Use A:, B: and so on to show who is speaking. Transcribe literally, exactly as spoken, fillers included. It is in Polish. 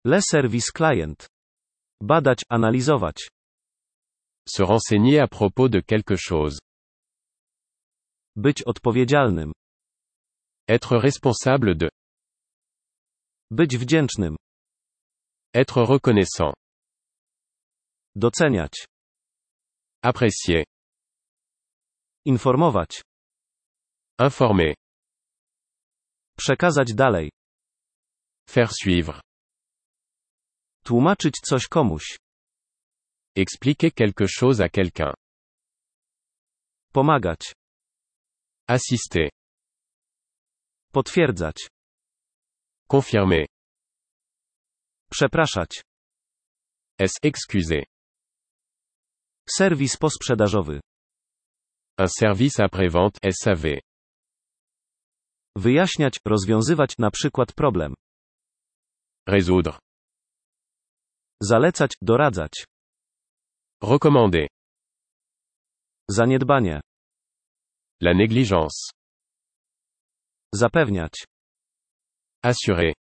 A: Le service client. Badać, analizować.
B: Se renseigner à propos de quelque chose.
A: Być odpowiedzialnym.
B: Être responsable de.
A: Być wdzięcznym.
B: Être reconnaissant.
A: Doceniać.
B: Apprécier.
A: Informować.
B: Informer.
A: Przekazać dalej.
B: Faire suivre.
A: Tłumaczyć coś komuś.
B: Expliquer quelque chose à quelqu'un.
A: Pomagać.
B: Assister.
A: Potwierdzać.
B: Confirmer.
A: Przepraszać.
B: Est excuser.
A: Serwis posprzedażowy.
B: Un service après-vente S A V.
A: Wyjaśniać, rozwiązywać na przykład problem.
B: Résoudre.
A: Zalecać, doradzać.
B: Recommander.
A: Zaniedbanie.
B: La négligence.
A: Zapewniać.
B: Assurer.